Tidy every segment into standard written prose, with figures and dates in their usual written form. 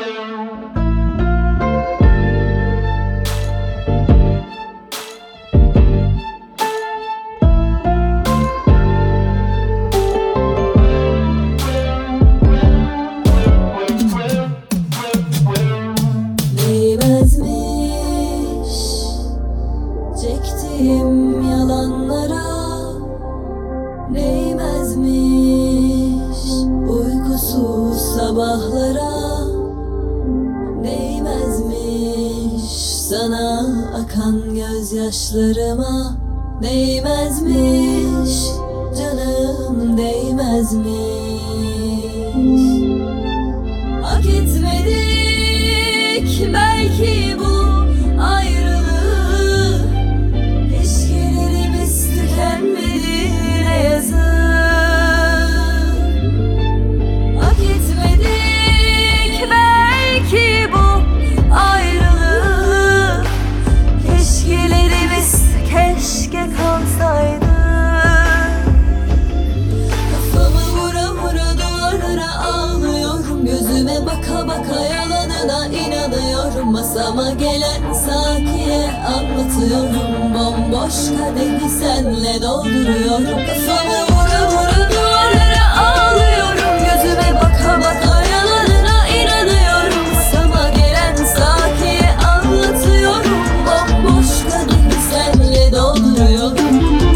Çektiğim yalanlara değmezmiş, uykusuz sabahlara değmezmiş, sana akan gözyaşlarıma değmezmiş, canım değmezmiş. Hak etmedik belki bu ayrılığı, ilişkilerimiz tükenmedi ne yazık. Hak etmedik belki bu ayrılığı, ilişkilerimiz keşke kalsaydı. Kafamı vura vura duvarlara ağlıyorum, gözüme baka baka yalanına inanıyorum. Masama gelen sakiye anlatıyorum, bomboş kadehi senle dolduruyorum. Kafamı vura vura duvarlara ağlıyorum, gözüme baka baka yalanına inanıyorum. Masama gelen sakiye anlatıyorum, bomboş kadehi senle dolduruyorum.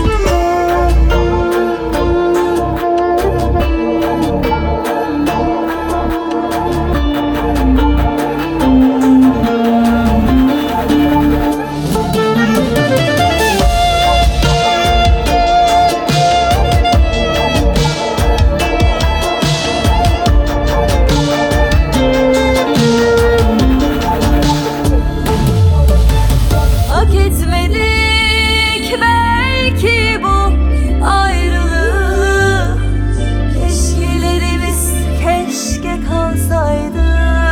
Hak etmedik belki bu ayrılığı, ilişkilerimiz keşke kalsaydı.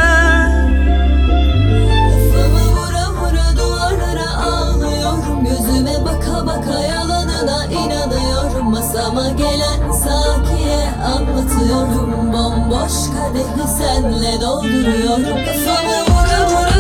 Kafamı vura vura duvarlara ağlıyorum, gözüme baka baka yalanına inanıyorum. Masama gelen sakiye anlatıyorum, bomboş kadehi senle dolduruyorum. Kafamı vura vura